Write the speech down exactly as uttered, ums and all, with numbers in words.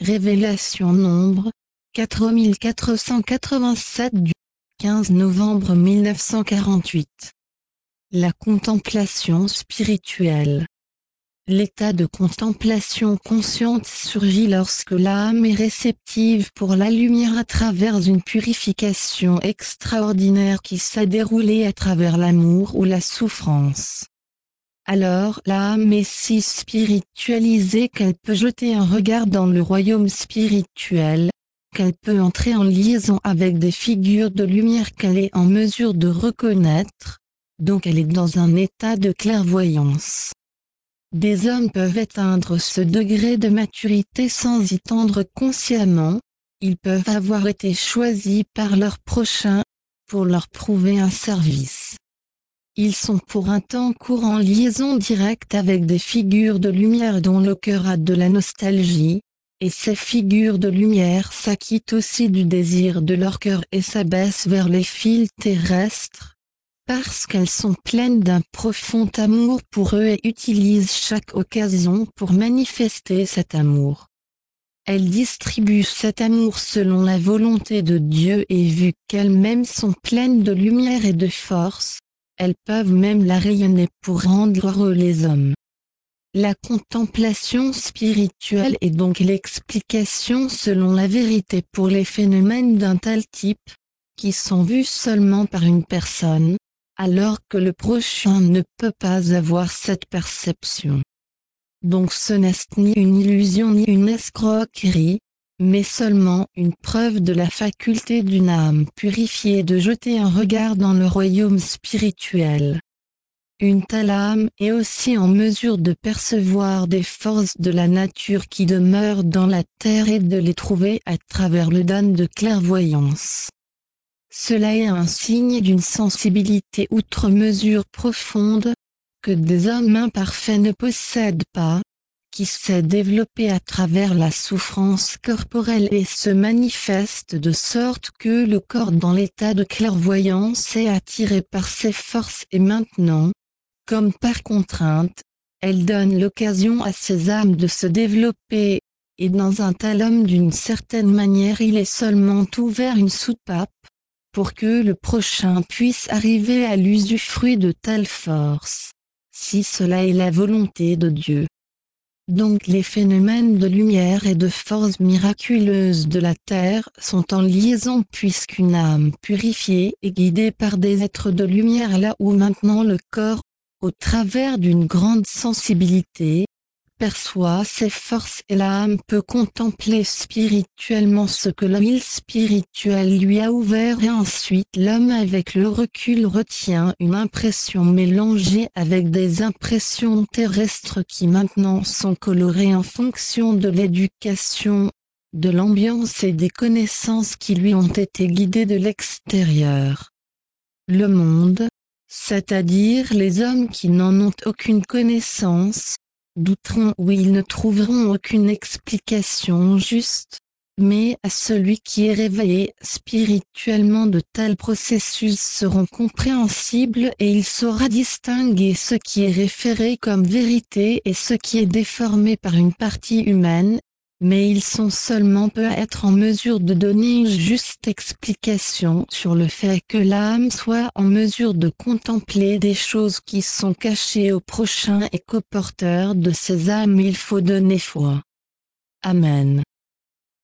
Révélation Nombre, quatre mille quatre cent quatre-vingt-sept du quinze novembre mille neuf cent quarante-huit. La contemplation spirituelle. L'état de contemplation consciente surgit lorsque l'âme est réceptive pour la lumière à travers une purification extraordinaire qui s'est déroulée à travers l'amour ou la souffrance. Alors l'âme est si spiritualisée qu'elle peut jeter un regard dans le royaume spirituel, qu'elle peut entrer en liaison avec des figures de lumière qu'elle est en mesure de reconnaître, donc elle est dans un état de clairvoyance. Des hommes peuvent atteindre ce degré de maturité sans y tendre consciemment, ils peuvent avoir été choisis par leur prochain, pour leur prouver un service. Ils sont pour un temps court en liaison directe avec des figures de lumière dont le cœur a de la nostalgie, et ces figures de lumière s'acquittent aussi du désir de leur cœur et s'abaissent vers les fils terrestres, parce qu'elles sont pleines d'un profond amour pour eux et utilisent chaque occasion pour manifester cet amour. Elles distribuent cet amour selon la volonté de Dieu et vu qu'elles-mêmes sont pleines de lumière et de force, elles peuvent même la rayonner pour rendre heureux les hommes. La contemplation spirituelle est donc l'explication selon la vérité pour les phénomènes d'un tel type, qui sont vus seulement par une personne, alors que le prochain ne peut pas avoir cette perception. Donc ce n'est ni une illusion ni une escroquerie, mais seulement une preuve de la faculté d'une âme purifiée de jeter un regard dans le royaume spirituel. Une telle âme est aussi en mesure de percevoir des forces de la nature qui demeurent dans la terre et de les trouver à travers le don de clairvoyance. Cela est un signe d'une sensibilité outre mesure profonde, que des hommes imparfaits ne possèdent pas, qui s'est développée à travers la souffrance corporelle et se manifeste de sorte que le corps dans l'état de clairvoyance est attiré par ses forces et maintenant, comme par contrainte, elle donne l'occasion à ces âmes de se développer, et dans un tel homme d'une certaine manière il est seulement ouvert une soupape, pour que le prochain puisse arriver à l'usufruit de telle force, si cela est la volonté de Dieu. Donc les phénomènes de lumière et de force miraculeuse de la terre sont en liaison puisqu'une âme purifiée et guidée par des êtres de lumière là où maintenant le corps, au travers d'une grande sensibilité, perçoit ses forces et l'âme peut contempler spirituellement ce que l'œil spirituel lui a ouvert et ensuite l'homme avec le recul retient une impression mélangée avec des impressions terrestres qui maintenant sont colorées en fonction de l'éducation, de l'ambiance et des connaissances qui lui ont été guidées de l'extérieur. Le monde, c'est-à-dire les hommes qui n'en ont aucune connaissance, douteront ou ils ne trouveront aucune explication juste, mais à celui qui est réveillé spirituellement de tels processus seront compréhensibles et il saura distinguer ce qui est référé comme vérité et ce qui est déformé par une partie humaine, mais ils sont seulement peu à être en mesure de donner une juste explication sur le fait que l'âme soit en mesure de contempler des choses qui sont cachées au prochain et qu'au porteur de ces âmes il faut donner foi. Amen.